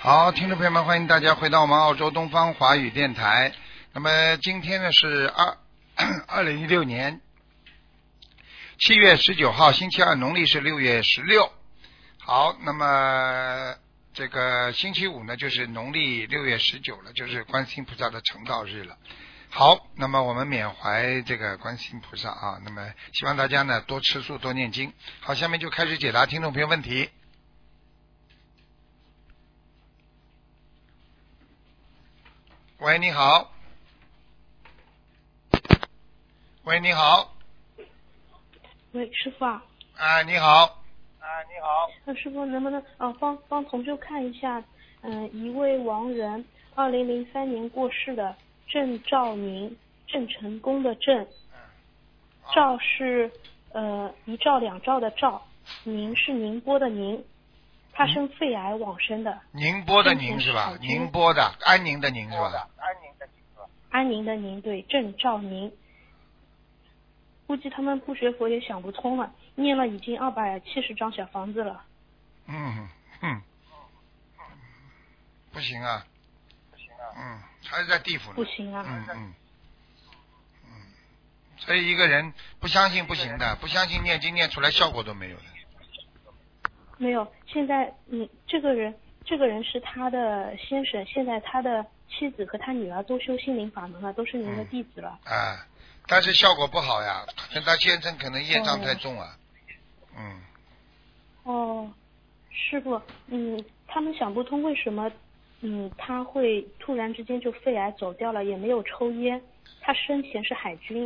好，听众朋友们，欢迎大家回到我们澳洲东方华语电台。那么今天呢是2016年7月19号，星期二，农历是6月16。好，那么这个星期五呢就是农历6月19了，就是观世音菩萨的成道日了。好，那么我们缅怀这个观世音菩萨啊，那么希望大家呢多吃素多念经。好，下面就开始解答听众朋友问题。喂，你好。喂，你好。 喂，师傅啊。 啊，你好。 师傅能不能帮同修看一下，一位亡人，2003年过世的郑兆宁，郑成功的郑，兆是一兆两兆的兆，宁是宁波的宁，他生肺癌往生的。 宁波的宁是吧？宁波的，安宁的宁是吧？ 安宁的宁，对，郑兆宁。估计他们不学佛也想不通了，念了已经270张小房子了。 不行啊。还是在地府呢。 不行啊。 所以一个人不相信不行的，不相信念经念出来效果都没有的。 没有，现在这个人是他的先生，现在他的妻子和他女儿都修心灵法门了，都是您的弟子了。 但是效果不好呀，跟他先生可能业障太重啊。 师傅，他们想不通为什么他会突然之间就肺癌走掉了，也没有抽烟，他生前是海军。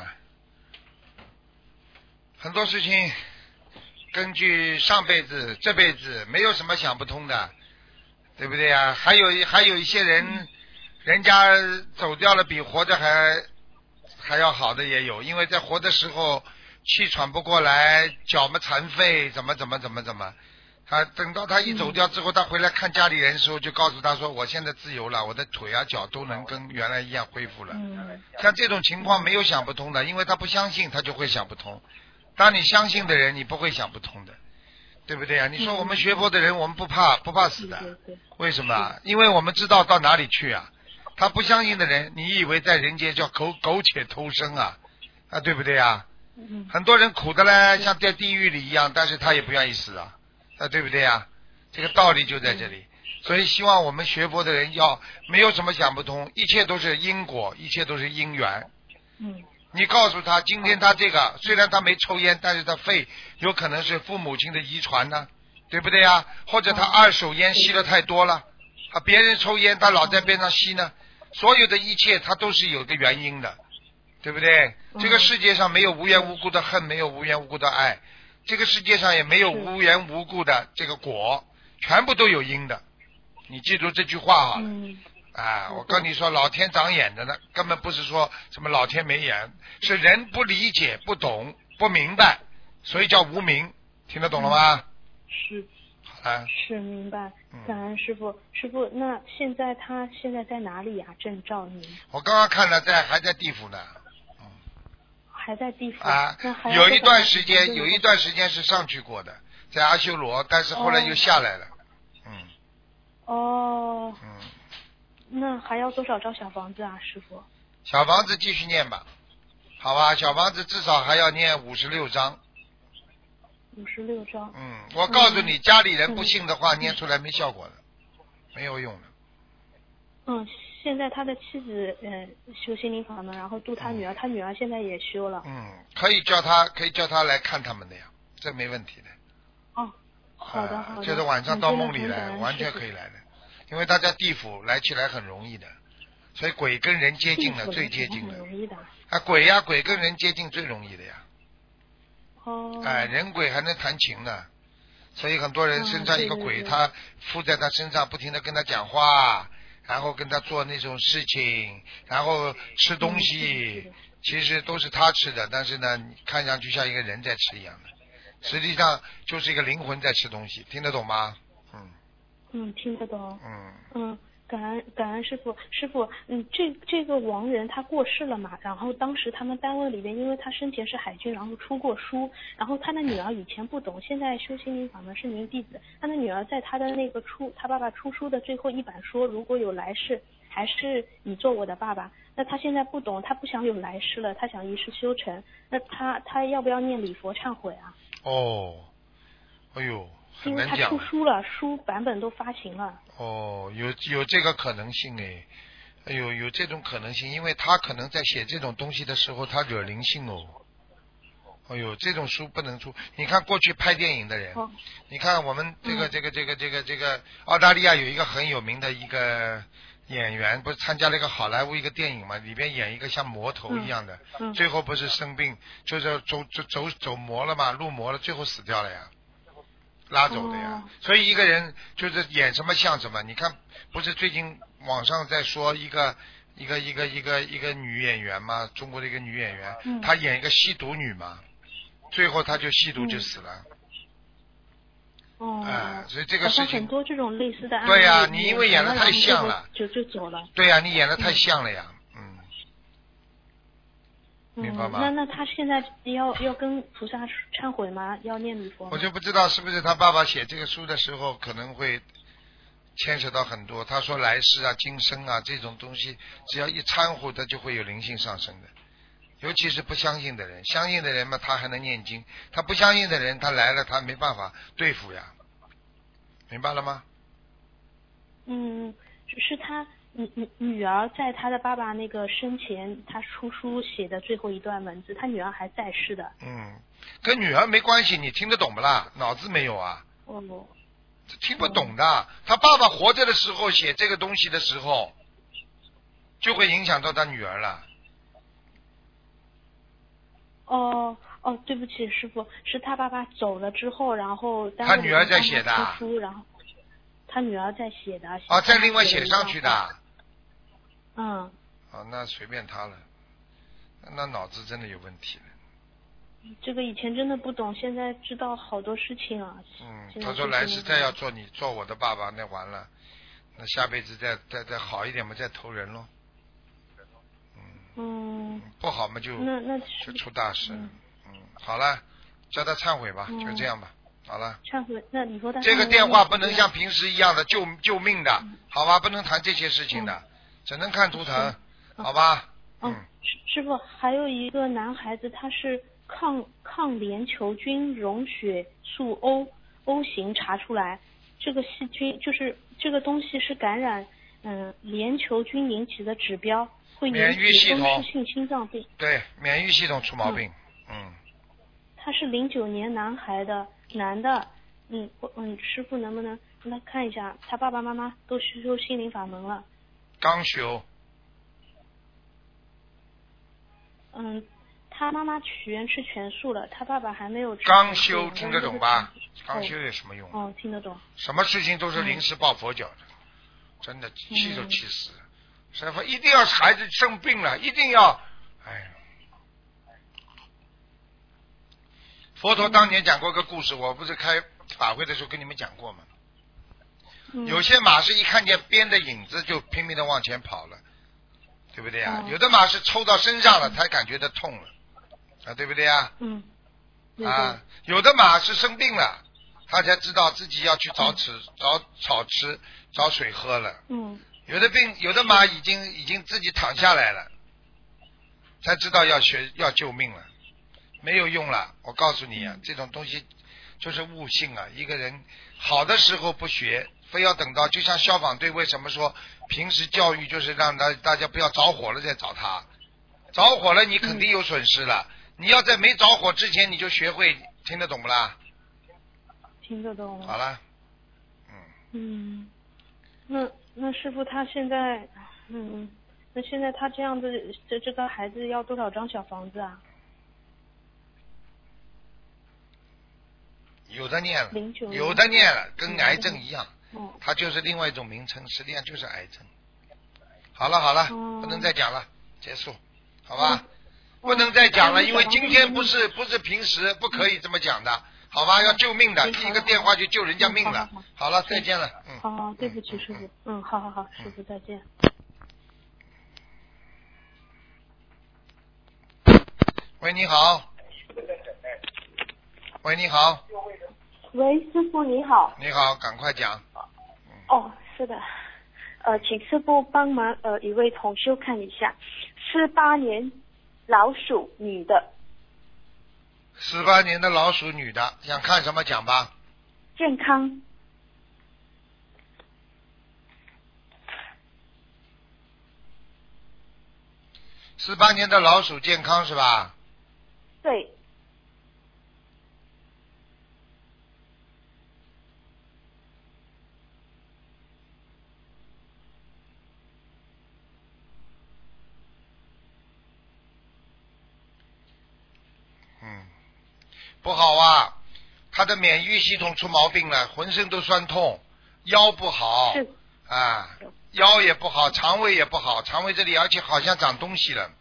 很多事情根据上辈子这辈子没有什么想不通的，对不对呀？还有一些人，人家走掉了比活着还要好的也有，因为在活的时候气喘不过来，脚嘛残废，怎么，等到他一走掉之后，他回来看家里人的时候，就告诉他说：“我现在自由了，我的腿啊脚都能跟原来一样恢复了。”像这种情况没有想不通的，因为他不相信，他就会想不通。当你相信的人，你不会想不通的，对不对啊？你说我们学佛的人，我们不怕死的，为什么？因为我们知道到哪里去啊。他不相信的人，你以为在人间叫苟且偷生啊，对不对啊？很多人苦的嘞，像在地狱里一样，但是他也不愿意死啊，对不对啊？这个道理就在这里。所以希望我们学佛的人要没有什么想不通，一切都是因果，一切都是因缘。你告诉他，今天他这个虽然他没抽烟，但是他肺有可能是父母亲的遗传呢，对不对啊？或者他二手烟吸的太多了，别人抽烟他老在边上吸呢。所有的一切它都是有个原因的，对不对？这个世界上没有无缘无故的恨，没有无缘无故的爱，这个世界上也没有无缘无故的这个果，全部都有因的。你记住这句话好了。我跟你说，老天长眼的呢，根本不是说什么老天没眼，是人不理解、不懂、不明白，所以叫无明。听得懂了吗？ 是明白，感恩师傅。师傅，那他现在在哪里呀？郑兆宁。 我刚刚看了，还在地府呢。 还在地府有一段时间是上去过的，在阿修罗，但是后来又下来了。 那还要多少张小房子啊，师傅？ 小房子继续念吧，好吧，小房子至少还要念56章。 56章。 我告诉你，家里人不信的话，念出来没效果的，没有用的。 现在他的妻子修心灵法门，然后度他女儿，他女儿现在也修了。 可以叫他来看他们的呀，这没问题的。 好的。 就是晚上到梦里来，完全可以来的，因为他在地府来起来很容易的，所以鬼跟人接近了最接近的。鬼跟人接近最容易的呀。人鬼还能谈情呢，所以很多人身上一个鬼，他附在他身上，不停的跟他讲话，然后跟他做那种事情，然后吃东西，其实都是他吃的，但是呢，看上去像一个人在吃一样的，实际上就是一个灵魂在吃东西，听得懂吗？ 听得懂。 感恩师傅，师傅，这个亡人他过世了嘛，然后当时他们单位里边，因为他生前是海军，然后出过书，然后他的女儿以前不懂，现在修心灵法门是您弟子，他的女儿在他的那个他爸爸出书的最后一版说，如果有来世，还是你做我的爸爸。那他现在不懂，他不想有来世了，他想一世修成，那他要不要念礼佛忏悔啊？ 哦，哎呦，很难讲。 因为他出书了，书版本都发行了。 哦，有这个可能性哎，哎呦，有这种可能性，因为他可能在写这种东西的时候，他惹灵性哦。哎呦，这种书不能出。你看过去拍电影的人，你看我们这个澳大利亚有一个很有名的一个演员，不是参加了一个好莱坞一个电影嘛，里边演一个像魔头一样的，最后不是生病，就是走魔了嘛，入魔了，最后死掉了呀。拉走的呀，所以一个人就是演什么像什么。你看，不是最近网上在说一个女演员嘛，中国的一个女演员，她演一个吸毒女嘛，最后她就吸毒就死了。所以这个事情很多这种类似的案例。 对呀，你因为演得太像了， 就走了。 对呀，你演得太像了呀。明白吗？ 那他现在要跟菩萨忏悔吗？要念礼佛吗？ 我就不知道是不是他爸爸写这个书的时候可能会牵扯到很多。他说来世啊、今生啊这种东西，只要一掺和的就会有灵性上升的。尤其是不相信的人，相信的人嘛，他还能念经；他不相信的人，他来了他没办法对付呀。明白了吗？ 是他。女儿在他的爸爸那个生前，他出书写的最后一段文字，他女儿还在世的。 跟女儿没关系，你听得懂不啦？脑子没有啊？听不懂的。他爸爸活着的时候写这个东西的时候，就会影响到他女儿了。 对不起，师傅，是他爸爸走了之后，然后他女儿在写的。 出书，然后他女儿在写的。 再另外写上去的。那随便他了，那脑子真的有问题了。 这个以前真的不懂，现在知道好多事情啊。 他说来世再要做我的爸爸，那完了，那下辈子再好一点嘛，再投人咯。不好嘛就出大事。好了，叫他忏悔吧，就这样吧。好了。 忏悔，那你说他这个电话不能像平时一样的救命的，好吧？不能谈这些事情的。只能看图腾，好吧？ 师傅，还有一个男孩子，他是抗联球菌溶血素 O 型查出来，这个细菌就是这个东西是感染联球菌引起的指标，会引起风湿性心脏病。 对，免疫系统出毛病。 他是09年男的，师傅能不能让他看一下？他爸爸妈妈都修心灵法门了。 刚修。 他妈妈许愿吃全素了，他爸爸还没有吃。 刚修听得懂吧？刚修有什么用？ 听得懂。 什么事情都是临时抱佛脚的，真的气都气死了。师父一定要孩子生病了，一定要，佛陀当年讲过个故事，我不是开法会的时候跟你们讲过吗？有些马是一看见边的影子就拼命的往前跑了，对不对呀？有的马是抽到身上了才感觉到痛了，对不对呀？有的马是生病了，他才知道自己要去找草吃，找水喝了。有的马已经自己躺下来了，才知道要救命了，没有用了。我告诉你啊，这种东西就是悟性啊。一个人好的时候不学，非要等到就像消防队为什么说平时教育就是让大家不要着火了再找他，着火了你肯定有损失了。你要在没着火之前你就学会，听得懂不啦？ 听得懂。 好了。 那师傅他现在，那现在他这样子，这个孩子要多少张小房子啊？ 有的念了，有的念了，跟癌症一样，它就是另外一种名称，实际上就是癌症。好了，不能再讲了，结束，好吧？不能再讲了，因为今天不是平时不可以这么讲的。 好吧？要救命的， 好一个电话就救人家命了。好了，再见了。 好，对不起师傅。好，师傅再见。 喂，你好。喂，你好。 喂，师傅你好。 你好，赶快讲。 哦，是的。请师傅帮忙一位同修看一下，48年老鼠女的。 18年的老鼠女的，想看什么讲吧？ 健康。 18年的老鼠健康是吧？ 对。 不好啊，他的免疫系统出毛病了，浑身都酸痛，腰不好，啊，腰也不好，肠胃也不好，肠胃这里而且好像长东西了，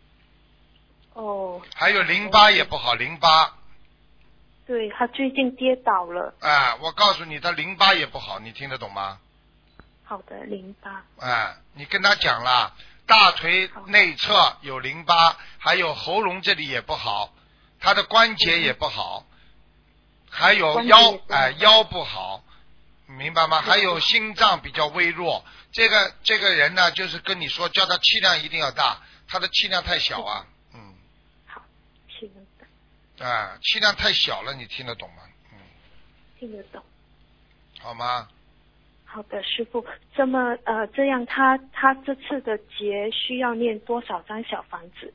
哦。 还有淋巴也不好，淋巴。 对，他最近跌倒了。 啊，我告诉你，他淋巴也不好，你听得懂吗？ 好的，淋巴。 啊，你跟他讲了，大腿内侧有淋巴，还有喉咙这里也不好，他的关节也不好，还有腰不好，明白吗？还有心脏比较微弱。这个人呢，就是跟你说，叫他气量一定要大，他的气量太小啊。 好，气量大。 啊，气量太小了，你听得懂吗？ 听得懂。 好吗？ 好的，师傅。这样他这次的节需要念多少张小房子？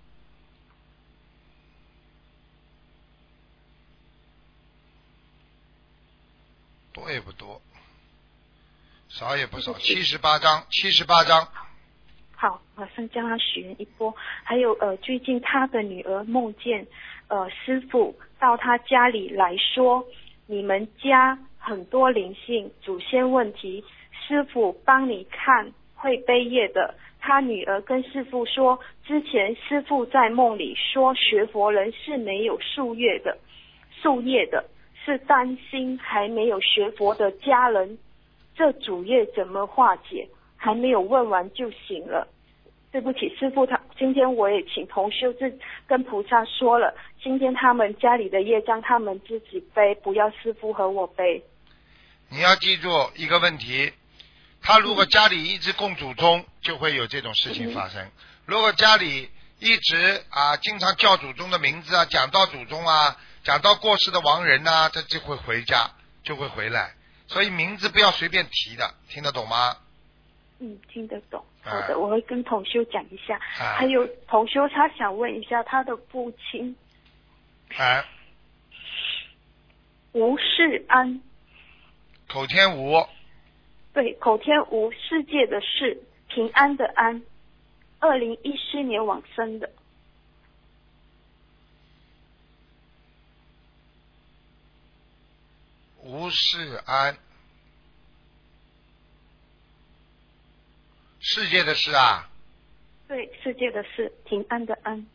多也不多，少也不少，78张。 好，马上将他许愿一波。还有最近他的女儿梦见师傅到他家里来说，你们家很多灵性，祖先问题，师傅帮你看会背业的。他女儿跟师傅说，之前师傅在梦里说学佛人是没有树叶的，是担心还没有学佛的家人，这主业怎么化解？还没有问完就醒了。对不起，师傅，今天我也请同修跟菩萨说了，今天他们家里的业障他们自己背，不要师傅和我背。 你要记住一个问题，他如果家里一直供祖宗，就会有这种事情发生。如果家里一直经常叫祖宗的名字啊，讲到祖宗啊，讲到过世的亡人啊，他就会回家，就会回来。所以名字不要随便提的，听得懂吗？ 听得懂。好的，我会跟同修讲一下。还有同修他想问一下他的父亲。吴世安。 口天吴。 对，口天吴，世界的世，平安的安，2014年往生的。 吴世安。世界的世啊？ 对，世界的世，平安的安。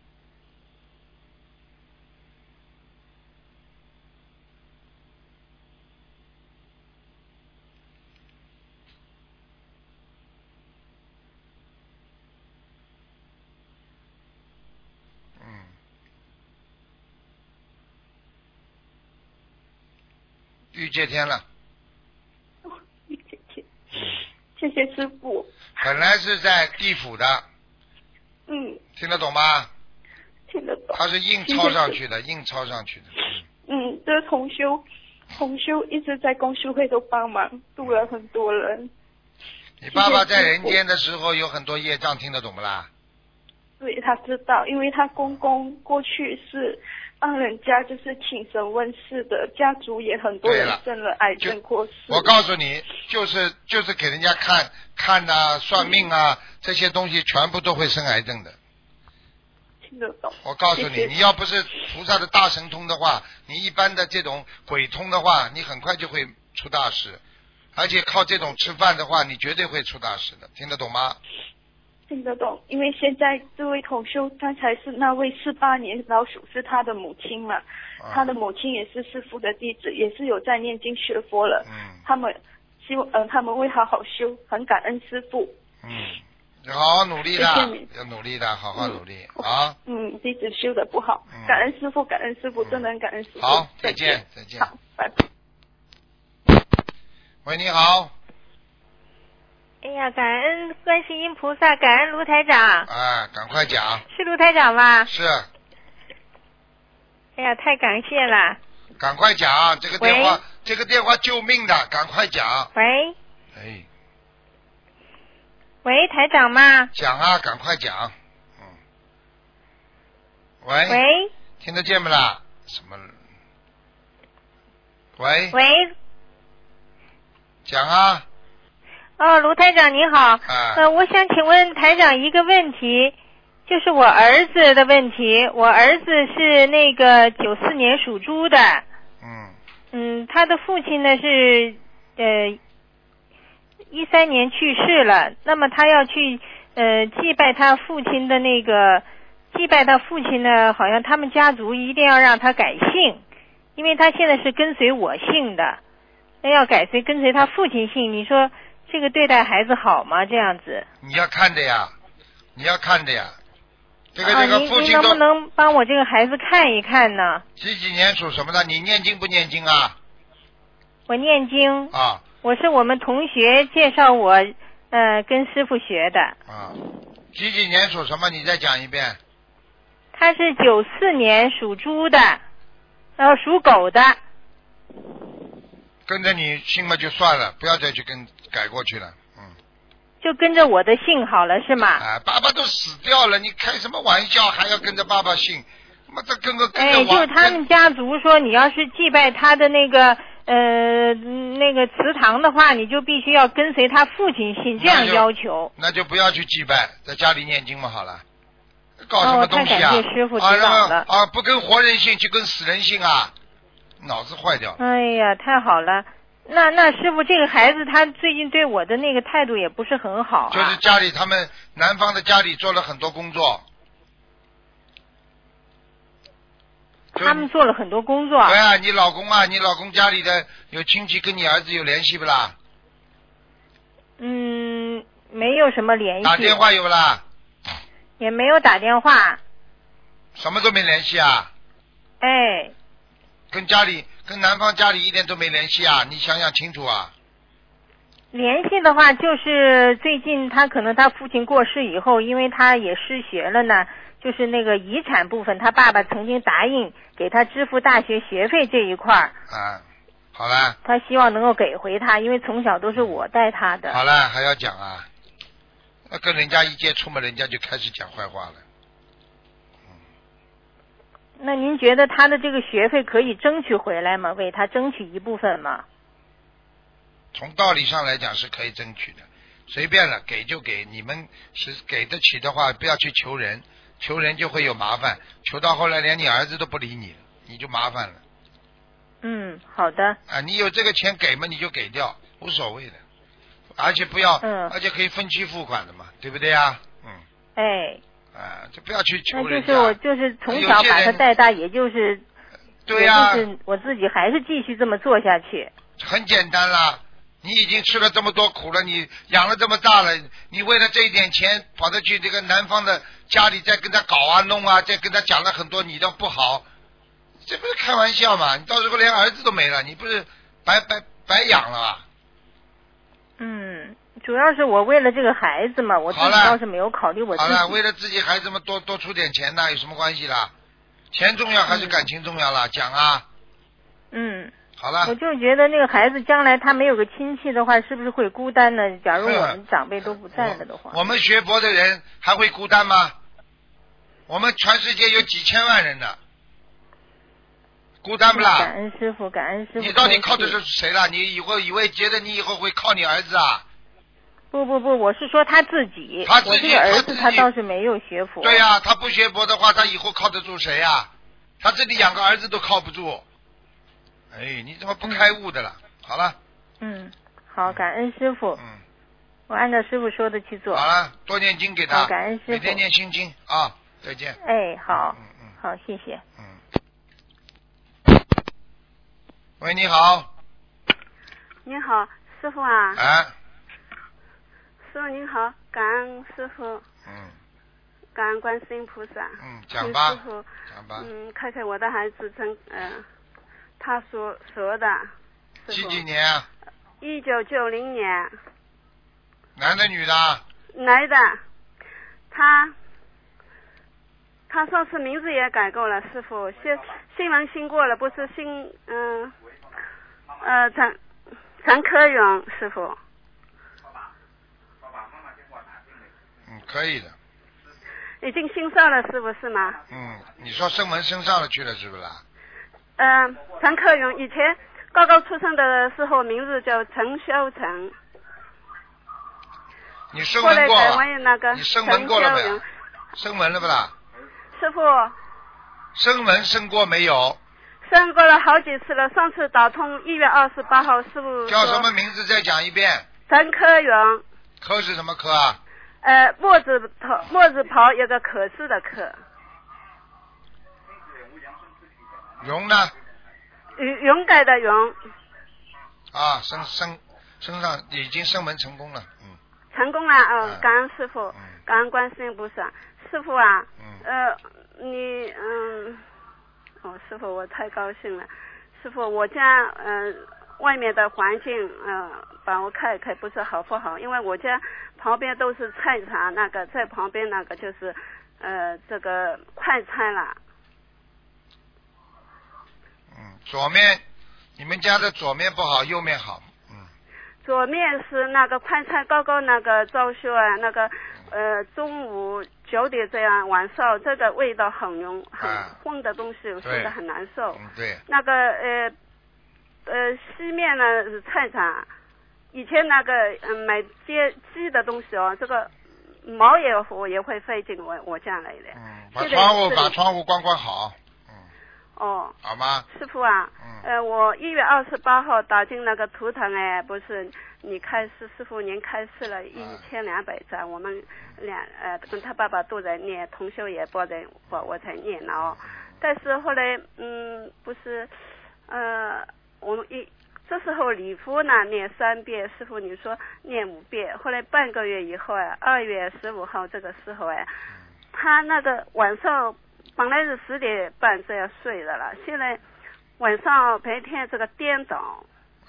玉界天了。玉界天。谢谢师傅。 本来是在地府的。听得懂吗？ 听得懂。 他是硬抄上去的， 这同修一直在公修会都帮忙，度了很多人。 你爸爸在人间的时候有很多业障，听得懂不啦？ 对，他知道，因为他公公过去是帮人家就是请神问世的，家族也很多人生了癌症过世。 我告诉你，就是给人家看啊、算命啊这些东西，全部都会生癌症的。 听得懂。 我告诉你，你要不是菩萨的大神通的话，你一般的这种鬼通的话，你很快就会出大事。而且靠这种吃饭的话，你绝对会出大事的，听得懂吗？ 听得懂，因为现在这位同修刚才是那位48年老鼠是他的母亲嘛，他的母亲也是师父的弟子，也是有在念经学佛了。他们希望他们会好好修，很感恩师父。 要好好努力的， 谢谢你要努力的，好好努力啊。 弟子修的不好，感恩师父，感恩师父，真的很感恩师父。 好，再见，再见。 好，拜拜。 喂，你好。 哎呀，感恩观世音菩萨，感恩卢台长。 哎，赶快讲。 是卢台长吗？ 是。 哎呀，太感谢了。 赶快讲，这个电话救命的，赶快讲。 喂。 哎。 喂，台长吗？ 讲啊，赶快讲。喂。 喂。 听得见不啦？什么？喂。 喂。 讲啊。 哦，卢台长你好。我想请问台长一个问题，就是我儿子的问题。我儿子是那个94年属猪的。他的父亲呢是13年去世了。那么他要去祭拜他父亲的那个，祭拜他父亲呢，好像他们家族一定要让他改姓，因为他现在是跟随我姓的，那要跟随他父亲姓，你说这个对待孩子好吗？这样子。 你要看的呀，你要看的呀。这个父亲您能不能帮我这个孩子看一看呢？ 几年属什么的？你念经不念经啊？ 我念经。 啊。 我是我们同学介绍我跟师傅学的。 啊。几年属什么？你再讲一遍。 他是94年属猪的，然后属狗的。 跟着你姓嘛就算了，不要再去改过去了。 就跟着我的姓好了是吗？ 爸爸都死掉了，你开什么玩笑？还要跟着爸爸姓？妈这跟着就是他们家族说，你要是祭拜他的那个那个祠堂的话，你就必须要跟随他父亲姓，这样要求。 那就不要去祭拜，在家里念经嘛好了。搞什么东西啊？ 太感谢师傅指导了。 不跟活人姓，去跟死人姓啊？脑子坏掉。 哎呀，太好了。那师傅，这个孩子他最近对我的那个态度也不是很好。 就是家里他们男方的家里做了很多工作。 他们做了很多工作。 对啊，你老公家里的有亲戚跟你儿子有联系不啦？ 没有什么联系。 打电话有不啦？ 也没有打电话。 什么都没联系啊？ 哎。 跟男方家里一点都没联系啊？你想想清楚啊。 联系的话，就是最近他可能他父亲过世以后，因为他也失学了呢，就是那个遗产部分，他爸爸曾经答应给他支付大学学费这一块儿。 好了。 他希望能够给回他，因为从小都是我带他的。 好了，还要讲啊？那跟人家一接触嘛，人家就开始讲坏话了。 那您觉得他的这个学费可以争取回来吗？为他争取一部分吗？ 从道理上来讲是可以争取的，随便了，给就给。你们是给得起的话，不要去求人，求人就会有麻烦，求到后来连你儿子都不理你了，你就麻烦了。 好的。 你有这个钱给嘛，你就给掉，无所谓的，而且不要，而且可以分期付款的嘛，对不对啊？就不要去求人家。 那就是我就是从小把他带大，也就是， 对呀， 就是我自己还是继续这么做下去。 很简单啦，你已经吃了这么多苦了，你养了这么大了，你为了这一点钱跑着去这个男方的家里再跟他搞啊弄啊，再跟他讲了很多你的不好，这不是开玩笑嘛？你到时候连儿子都没了，你不是白养了啊？ 主要是我为了这个孩子嘛，我自己倒是没有考虑我自己。 好了，为了自己孩子们多出点钱呢，有什么关系啦？钱重要还是感情重要啦？讲啊。好了。 我就觉得那个孩子将来他没有个亲戚的话，是不是会孤单呢？假如我们长辈都不在了的话。 我们学佛的人还会孤单吗？我们全世界有几千万人呢，孤单不啦？ 感恩师傅，感恩师傅。 你到底靠的是谁啦？你以后觉得你以后会靠你儿子啊？ 不，我是说他自己。我这个儿子他倒是没有学佛。 对呀，他不学佛的话，他以后靠得住谁呀？他这里养个儿子都靠不住。你怎么不开悟的了？好了。 好，感恩师傅。 我按照师傅说的去做。 好了，多念经给他， 好，感恩师傅。 每天念心经啊，再见。 哎，好，好，谢谢。 喂，你好。 您好，师傅啊。 哎。 师傅您好，感恩师傅。感恩观世音菩萨。 讲吧。 师傅， 讲吧。 看看我的孩子他属蛇的。 几年啊 ？1990年。 男的女的？ 男的。他上次名字也改过了，师傅，新郎新过了，不是陈科勇师傅。 可以的。 已经新上了，师傅是吗？ 你说升门升上了去了是不是？ 陈克勇以前刚刚出生的时候名字叫陈修成。 你升门过了？ 你升门过了没有？升门了不啦？ 师傅。 升门升过没有？ 升过了好几次了，上次打通1月28号，师傅叫什么名字？再讲一遍。 陈科勇。 科是什么科啊？ 木字旁有个可是的可。 勇呢？ 勇敢的勇。 啊，升上已经升门成功了， 成功了，感恩师傅，感恩观世音菩萨。师傅啊，你师傅我太高兴了，师傅我家外面的环境帮我看一看不是好不好，因为我家旁边都是菜场，那个在旁边那个就是这个快餐了。 左面你们家的左面不好，右面好。 左面是那个快餐高高那个装修啊，那个中午9点这样，晚上这个味道很混的东西，我吃的很难受。 对。 那个西面呢是菜场，以前那个买鸡的东西哦，这个毛我也会费进我家来的。 把窗户关好。好吗？ 师傅啊，我1月28号打进那个图腾不是你师傅您开示了1200张，我们跟他爸爸都在念，同修也我才念了但是后来不是我们这时候礼佛呢念3遍，师傅你说念5遍，后来半个月以后2月15号这个时候他那个晚上本来是10点半这样睡的了，现在晚上白天这个颠倒。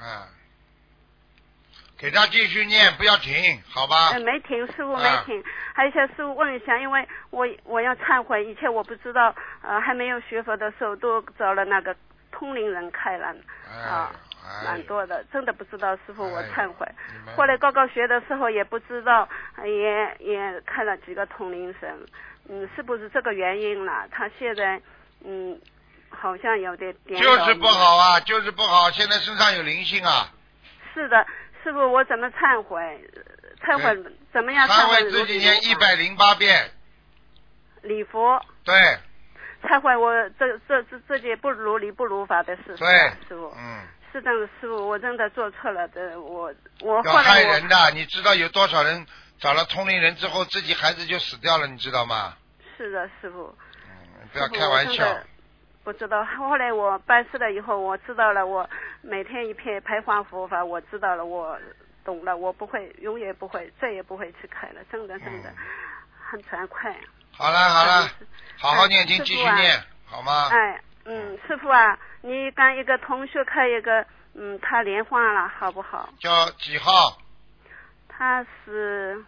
给他继续念，不要停，好吧？ 没停，师傅没停。还想师傅问一下，因为我要忏悔，以前我不知道，还没有学佛的时候都找了那个通灵人开了蛮多的，真的不知道，师傅我忏悔。后来刚刚学的时候也不知道，也看了几个通灵神。是不是这个原因了？他现在好像有点就是不好啊，就是不好，现在身上有灵性啊。 是的，师傅我怎么忏悔？忏悔怎么样？ 忏悔自己念108遍礼佛。 对。 忏悔我这件不如理不如法的事。 对。 师傅。是的，师傅，我真的做错了的，我要害人的，你知道有多少人找了通灵人之后，自己孩子就死掉了，你知道吗？ 是的，师傅。 不要开玩笑。 不知道，后来我办事了以后，我知道了，我每天一片排华佛法，我知道了，我懂了，我不会，永远不会，再也不会去开了，真的，很惭愧。 好了，好好念经，继续念，好吗？ 师傅啊，你跟一个同学开一个，他莲花了，好不好？ 叫几号？ 他是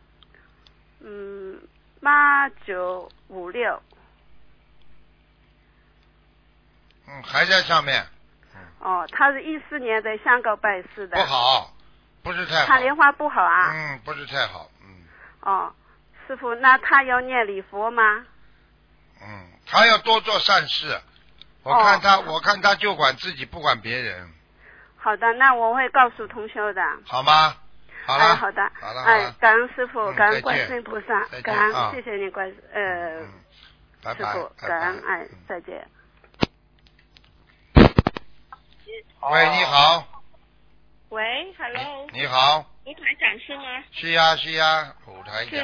8956。 还在上面。 他是14年在香港拜师的。 不好，不是太好。 他莲花不好啊。 不是太好。 师傅，那他要念礼佛吗？ 他要多做善事。我看他就管自己，不管别人。 好的，那我会告诉同修的。 好吗？好了。 好的。 好了。 感恩师傅，感恩观世音菩萨，感恩，谢谢你师傅，感恩，再见。 喂，你好。 喂 ，Hello。 你好。 卢台长是吗？ 是呀是呀，卢台长。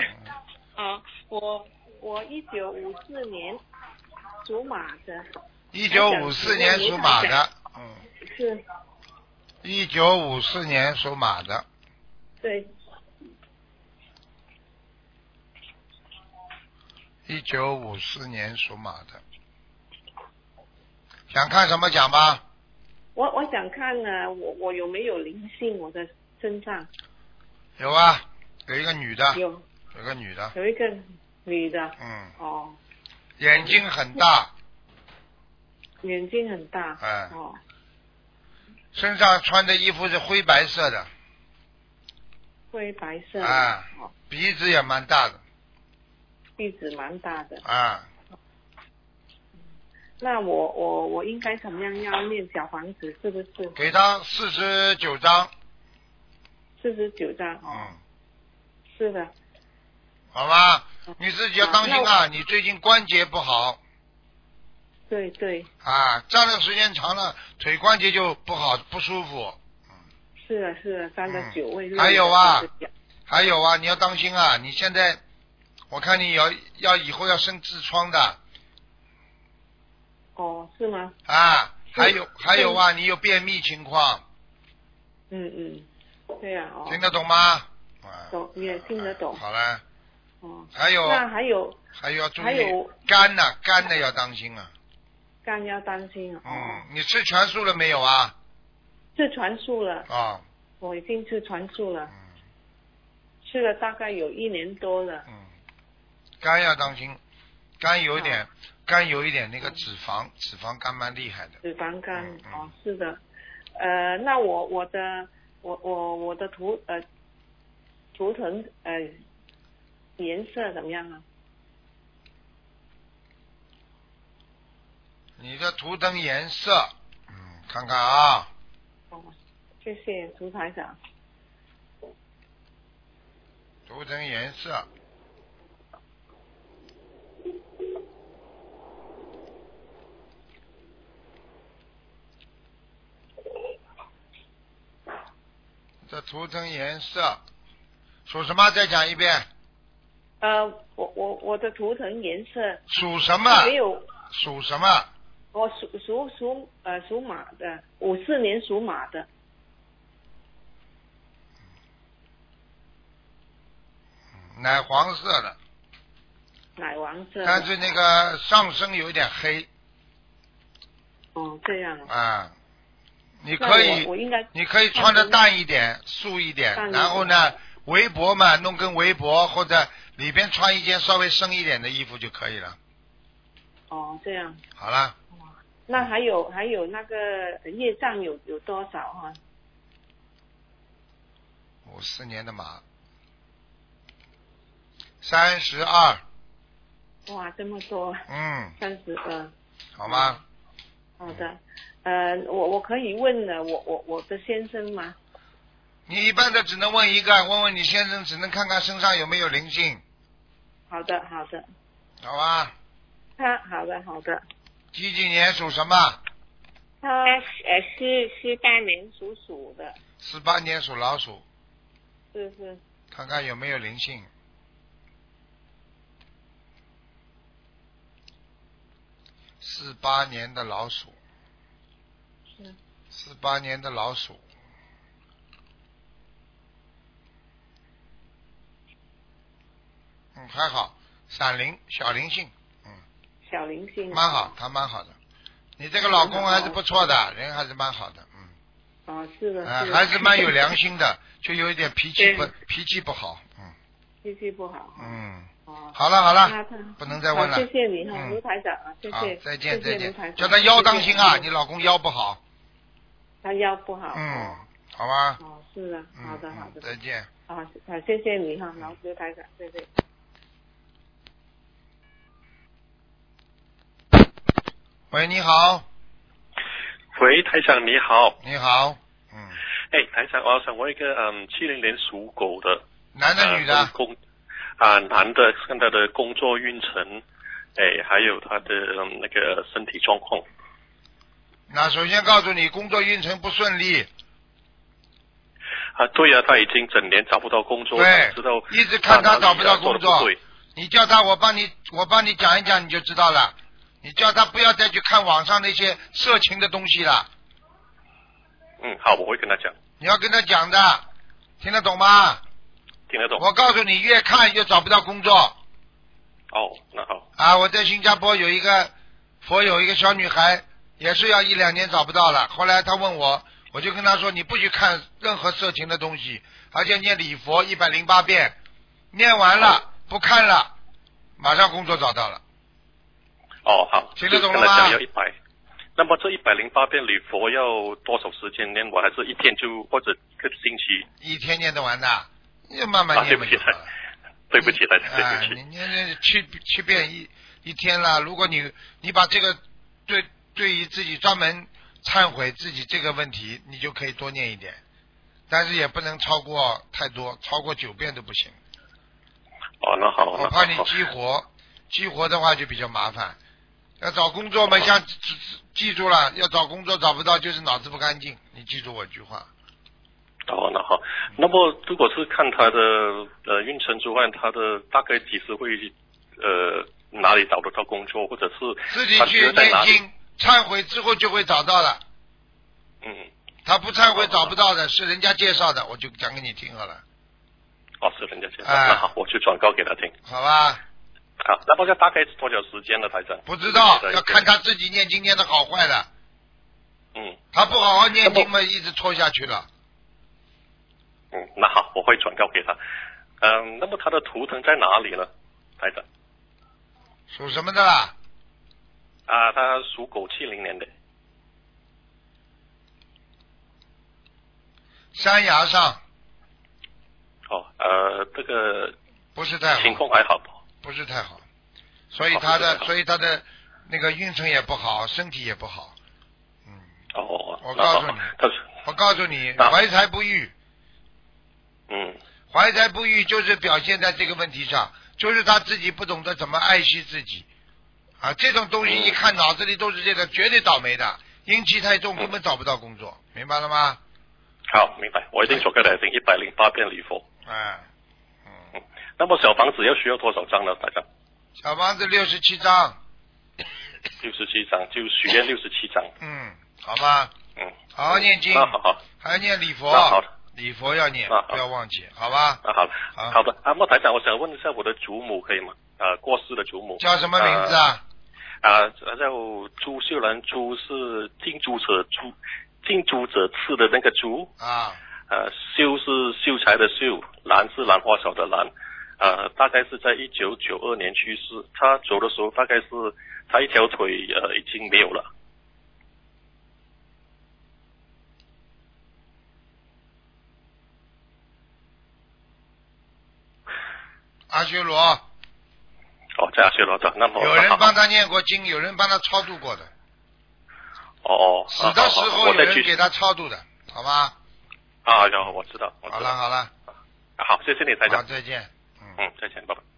我1954年属马的。 1954年属马的。 是。 1954年属马的。 对。 1954年属马的。想看什么讲吧？ 我想看呢，我有没有灵性我的身上？ 有啊，有一个女的。 有个女的。 有一个女的。 眼睛很大。 眼睛很大。 身上穿的衣服是灰白色的。 灰白色。 鼻子也蛮大的。 鼻子蛮大的。那我应该怎么样要念小房子？是不是？ 给他49张。 49张。是的。 好吧，你自己要当心啊！你最近关节不好。 对。 站的时间长了，腿关节就不好，不舒服。 是的，站了久位。 还有啊，你要当心啊！你现在，我看你要以后要生痔疮的。 是吗？ 还有啊，你有便秘情况。 对呀。 听得懂吗？ 懂，也听得懂。 好了。 还有要注意肝的要当心啊。 肝要当心。 你吃全素了没有啊？ 吃全素了。我已经吃全素了。吃了大概有1年多了。 肝要当心，肝有一点那个脂肪肝蛮厉害的。 脂肪肝。是的。那我的图腾颜色怎么样啊？ 你的图腾颜色，看看啊。 谢谢卢台长。 图腾颜色。这图腾颜色属什么？再讲一遍。 我的图腾颜色属什么？ 没有。 属什么？ 我属马的，54年属马的。 奶黄色的。 奶黄色的。 但是那个上身有点黑。 这样。 你可以穿的淡一点，素一点，然后呢，围脖嘛，弄根围脖，或者里边穿一件稍微深一点的衣服就可以了。 这样。 好了。 那还有那个业障有多少啊 ？54年的马。32。 哇，这么多。32。 好吗？ 好的。我可以问了，我的先生吗？ 你一般的只能问一个，问你先生，只能看看身上有没有灵性。 好的。 好吧。 好的。 几年属什么？ 他是18年属鼠的。 18年属老鼠。 是。 看看有没有灵性。18年的老鼠。18年的老鼠。还好，闪灵小灵性。 小灵性。 蛮好，他蛮好的。你这个老公还是不错的，人还是蛮好的。 是的。 还是蛮有良心的，就有一点脾气不好。 脾气不好。 好了，不能再问了。 谢谢你卢台长谢谢。 再见。叫他腰当心啊，你老公腰不好。 他腰不好。 好吧。 是的。好的。 再见。 好，谢谢你卢台长，谢谢。 喂，你好。 喂，台长你好。 你好。 台长，我想问一个70年属狗的。 男的女的？ 男的，看他的工作运程，还有他的那个身体状况。 那首先告诉你，工作运程不顺利。 对呀，他已经整年找不到工作， 对， 知道一直看他找不到工作。 对， 你叫他，我帮你讲一讲，你就知道了。你叫他不要再去看网上那些色情的东西了。 好，我会跟他讲。 你要跟他讲的，听得懂吗？ 听得懂。 我告诉你，越看越找不到工作。 哦，那好。 啊，我在新加坡有一个小女孩，也是要1-2年找不到了。后来她问我，我就跟她说，你不许看任何色情的东西，而且念礼佛108遍，念完了不看了，马上工作找到了。 哦，好， 听得懂了吗？ 跟他讲要100。那么这108遍礼佛要多少时间念完？还是一天就或者一个星期？ 一天念得完的，你就慢慢念。 对不起，对不起，对不起。 你念七遍一天了。如果你把这个对于自己专门忏悔自己这个问题，你就可以多念一点，但是也不能超过太多，超过9遍都不行。 哦，那好。 我怕你激活的话就比较麻烦。要找工作嘛，像记住了，要找工作找不到就是脑子不干净，你记住我一句话。 哦，那好。那么如果是看他的运程之外，他的大概几时会哪里找得到工作，或者是自己去念经忏悔之后就会找到了。他不忏悔找不到的，是人家介绍的，我就讲给你听好了。 哦，是人家介绍。那好，我去转告给他听。 好吧。 好，那么这大概是多少时间呢，台长？ 不知道，要看他自己念经念的好坏的。他不好好念经嘛，一直拖下去了。 那好，我会转告给他。那么他的图腾在哪里呢，台长？ 属什么的啦？ 他属狗，70年的。 山崖上。 哦，这个不是太好， 情况还好不是太好，所以他的那个运程也不好，身体也不好。我告诉你，怀才不遇。怀才不遇就是表现在这个问题上，就是他自己不懂得怎么爱惜自己啊！这种东西一看脑子里都是这个，绝对倒霉的，阴气太重，根本找不到工作，明白了吗？ 好，明白。我一定说给他听108遍礼佛。那么小房子要需要多少张呢，台长？ 小房子67张。 67张，就许愿67张。 好吧。好好念经。 好。 还要念礼佛。 好。 礼佛要念，不要忘记，好吧？ 好的。那么台长，我想问一下我的祖母可以吗？过世的祖母。 叫什么名字啊？ 叫朱秀兰，朱是近朱者赤的那个朱。秀是秀才的秀，兰是兰花小的兰。大概是在1992年去世。他走的时候，大概是他一条腿已经没有了。 阿修罗。 哦，在阿修罗的。那么有人帮他念过经，有人帮他超度过的。死的时候有人给他超度的，好吗？ 有，我知道。 好了。 好，谢谢你，台长。 好，再见。 再见，拜拜。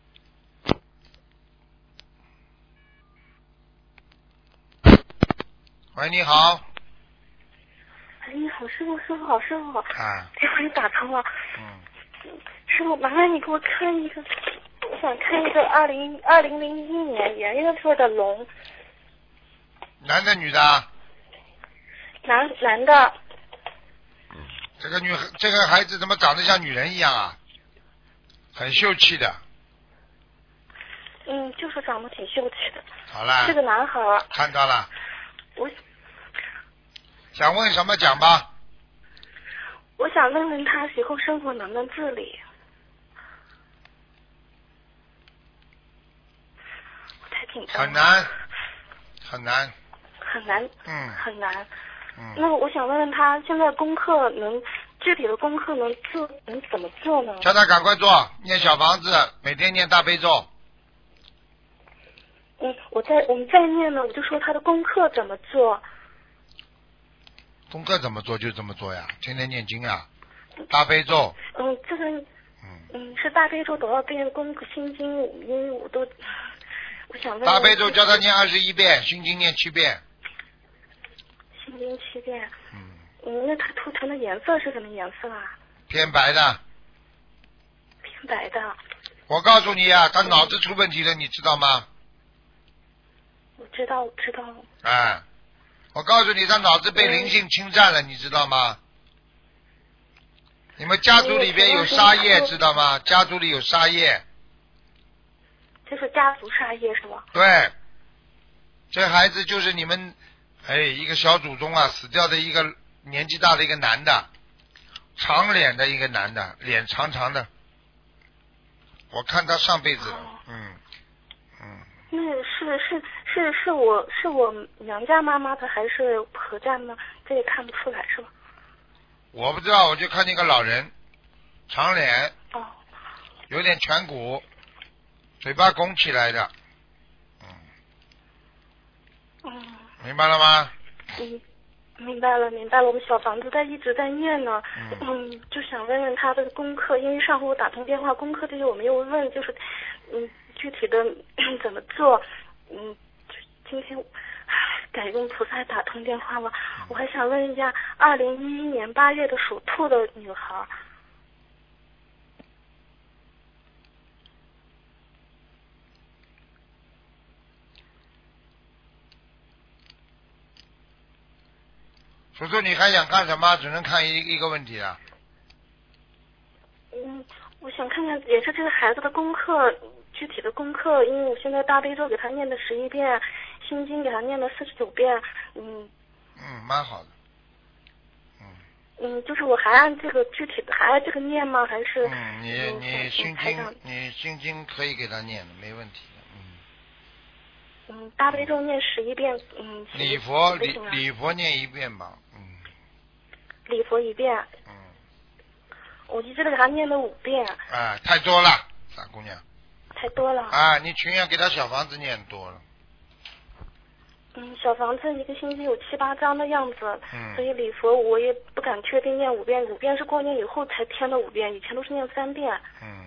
喂，你好。 你好，师傅好。电话又打通了。师傅，麻烦你给我看一个，我想看一个2001年元月份的龙。 男的女的？ 男的。 这个孩子怎么长得像女人一样啊？很秀气的。 就是长得挺秀气的。 好了。 是个男孩。 看到了。 我想问什么讲吧。 我想问问他以后生活能不能自理。我太紧张了。很难。很难。那我想问问他现在功课具体的功课能怎么做呢？ 叫他赶快做，念小房子，每天念大悲咒。 我们在念呢，我就说他的功课怎么做。 功课怎么做就这么做呀，天天念经啊，大悲咒。 这个是大悲咒多少遍？心经5音我都，我想问。 大悲咒叫他念21遍，心经念7遍。 心经7遍。那他图腾的颜色是什么颜色啊？ 偏白的。 偏白的。 我告诉你啊，他脑子出问题了，你知道吗？ 我知道。 哎，我告诉你，他脑子被灵性侵占了，你知道吗？你们家族里边有杀业，知道吗？家族里有杀业。 这是家族杀业是吧？ 对，这孩子就是你们一个小祖宗啊，死掉的一个年纪大的一个男的，长脸的一个男的，脸长长的。我看他上辈子了， 那是我娘家妈妈的还是婆家呢？这也看不出来是吧？ 我不知道，我就看见个老人，长脸，有点颧骨，嘴巴拱起来的，明白了吗？ 明白了。我们小房子一直在念呢，就想问问他的功课，因为上回我打通电话，功课这些我没有问，就是具体的怎么做，今天感恩菩萨打通电话了，我还想问一下，2011年8月的属兔的女孩。 叔叔，你还想看什么？只能看一个问题了。 我想看看，也是这个孩子的功课，具体的功课，因为我现在大悲咒给他念的11遍，心经给他念了49遍， 蛮好的。 就是我还按这个具体的，还按这个念吗？还是？ 你心经可以给他念的，没问题的。 大悲咒念11遍， 礼佛念1遍吧， 礼佛1遍，我一直给他念了5遍。 太多了，傻姑娘。 太多了。 你群要给他小房子念多了。 小房子一个星期有7、8张的样子，所以礼佛我也不敢确定念5遍，5遍是过年以后才添的5遍，以前都是念3遍。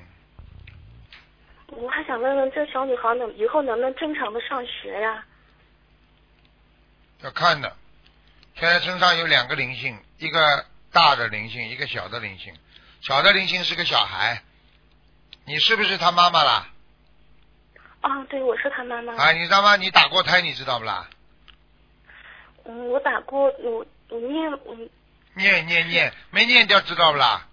我还想问问，这小女孩以后能不能正常的上学呀？ 要看的，现在身上有2个灵性，一个大的灵性，一个小的灵性。小的灵性是个小孩，你是不是他妈妈啦？ 对，我是他妈妈。 你他妈，你打过胎，你知道不啦？ 我打过，我念， 念，没念掉，知道不啦？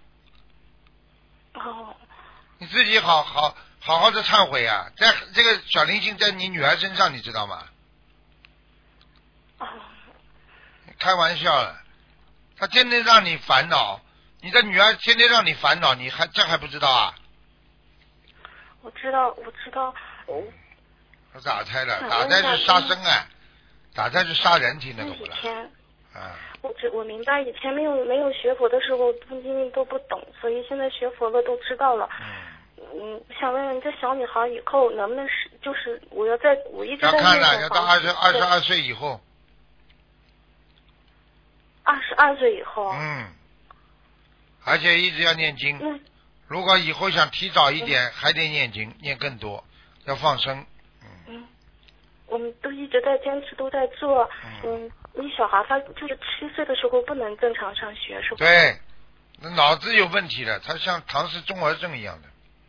你自己好好的忏悔啊！在这个小灵性在你女儿身上，你知道吗？开玩笑了，她天天让你烦恼，你的女儿天天让你烦恼，你还不知道啊？ 我知道。 他打胎了，打胎是杀生打胎是杀人，听得懂不啦？ 我明白，以前没有学佛的时候，因为都不懂，所以现在学佛了都知道了。想问问这小女孩以后能不能就是我一直在要看了，要到22岁以后。 22岁以后。 而且一直要念经。如果以后想提早一点，还得念经，念更多，要放生。 我们都一直在坚持，都在做。你小孩他就是7岁的时候不能正常上学，是吧？ 对，那脑子有问题了，他像唐氏综合症一样的。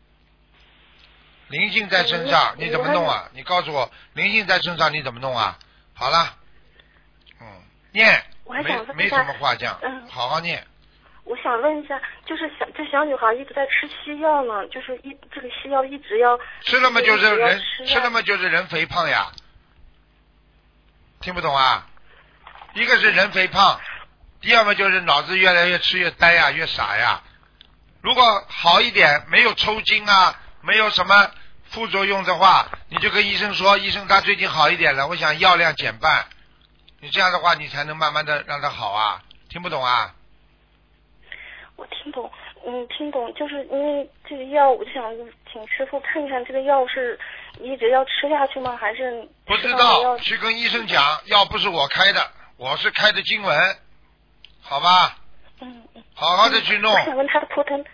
灵性在身上，你怎么弄啊？你告诉我，灵性在身上你怎么弄啊？好了，念，没什么话讲，好好念。 我想问一下，就是这小女孩一直在吃西药呢，就是这个西药一直要吃了嘛，就是人肥胖呀，听不懂啊？一个是人肥胖，第二嘛就是脑子越来越吃越呆呀，越傻呀。如果好一点，没有抽筋啊，没有什么副作用的话，你就跟医生说，医生他最近好一点了，我想药量减半，你这样的话你才能慢慢的让他好啊。听不懂啊？ 我听懂，听懂，就是因为这个药，我就想请师傅看一看，这个药是一直要吃下去吗？还是不知道？去跟医生讲，药不是我开的，我是开的经文，好吧？好好的去弄。 我想问他的图腾，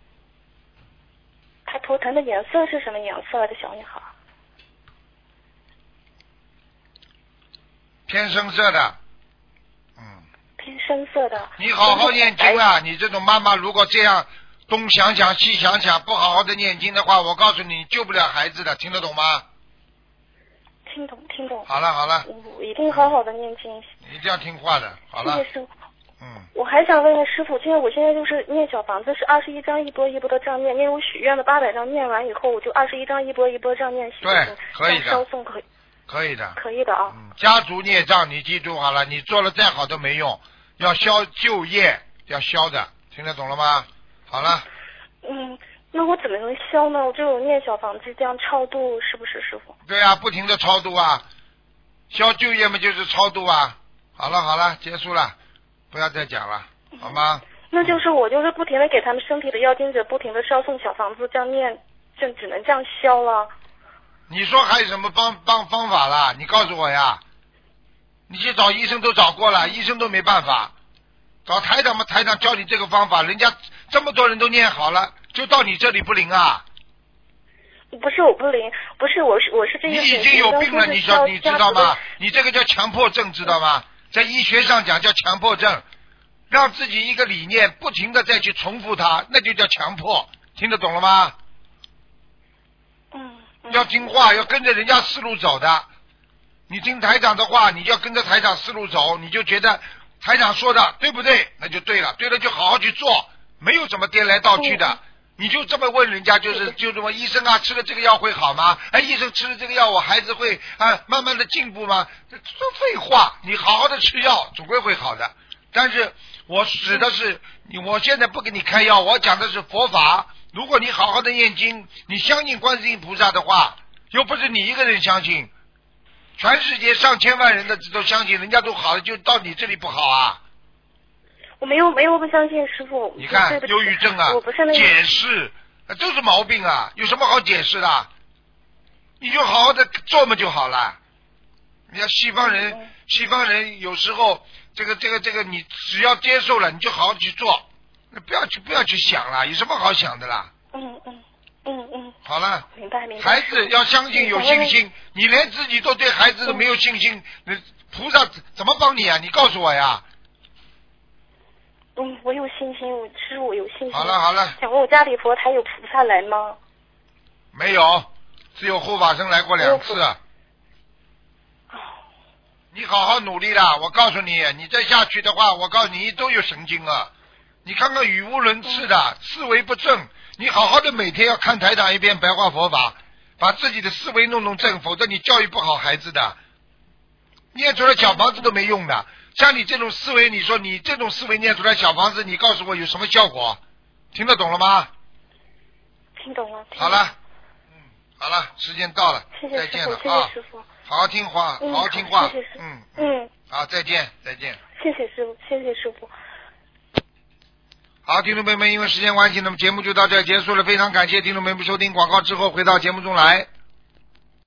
他图腾的颜色是什么颜色的小女孩？ 偏深色的。 偏偏深色的。 你好好念经啊！你这种妈妈如果这样东想想西想想，不好好的念经的话，我告诉你救不了孩子的，听得懂吗？ 听懂。 好了。 我一定好好的念经。 一定要听话的。好了。 谢谢师傅。我还想问问师傅，我现在就是念小房子是21张一波一波的这样念，因为我许愿了800张，念完以后我就21张一波一波这样念。 对，可以的。 烧送可以的。可以的啊。 家族孽障你记住好了，你做了再好都没用，要消旧业，要消的，听得懂了吗？好了。 那我怎么能消呢？我就有念小房子这样超度，是不是师傅？ 对啊，不停的超度啊，消旧业嘛就是超度啊。好了，结束了。不要再讲了，好吗？ 那就是我就是不停的给他们身体的要经者不停的烧送小房子，这样念就只能这样消了。 你说还有什么方法啦？你告诉我呀！你去找医生都找过了，医生都没办法。找台长嘛，台长教你这个方法，人家这么多人都念好了，就到你这里不灵啊？ 不是我不灵，不是我是这个。 你已经有病了，你知道吗？你这个叫强迫症，知道吗？在医学上讲叫强迫症，让自己一个理念不停的再去重复它，那就叫强迫，听得懂了吗？要听话，要跟着人家思路走的。你听台长的话，你就要跟着台长思路走，你就觉得台长说的对不对？那就对了，对了就好好去做，没有什么颠来倒去的。你就这么问人家，就这么医生啊，吃了这个药会好吗？医生吃了这个药，我孩子会慢慢的进步吗？这废话，你好好的吃药，总归会好的。但是我指的是我现在不给你开药，我讲的是佛法。如果你好好的念经，你相信观世音菩萨的话，又不是你一个人相信，全世界上千万人的都相信，人家都好了，就到你这里不好啊？ 我没有不相信师傅。 你看忧郁症啊，解释都是毛病啊，有什么好解释的？你就好好的做嘛就好了。你看西方人有时候这个你只要接受了，你就好好去做，不要去想了，有什么好想的啦？好了， 明白。 孩子要相信有信心，你连自己都对孩子都没有信心，菩萨怎么帮你啊？你告诉我呀。 我有信心，我有信心。 好了。 想问我家里佛台有菩萨来吗？ 没有，只有护法神来过2次。你好好努力啦！我告诉你，你再下去的话，我告诉你都有神经啊！你看看语无伦次的，思维不正。你好好的每天要看台长一遍白话佛法，把自己的思维弄正，否则你教育不好孩子的。念出来小房子都没用的。像你这种思维，你说你这种思维念出来小房子，你告诉我有什么效果？听得懂了吗？ 听懂了。 好了，好了，时间到了，再见了啊！ 谢谢师傅， 好好听话，好好听话。 谢谢师傅。好，再见。 谢谢师傅。 好，听众朋友们，因为时间关系，那么节目就到这儿结束了。非常感谢听众朋友们收听，广告之后回到节目中来。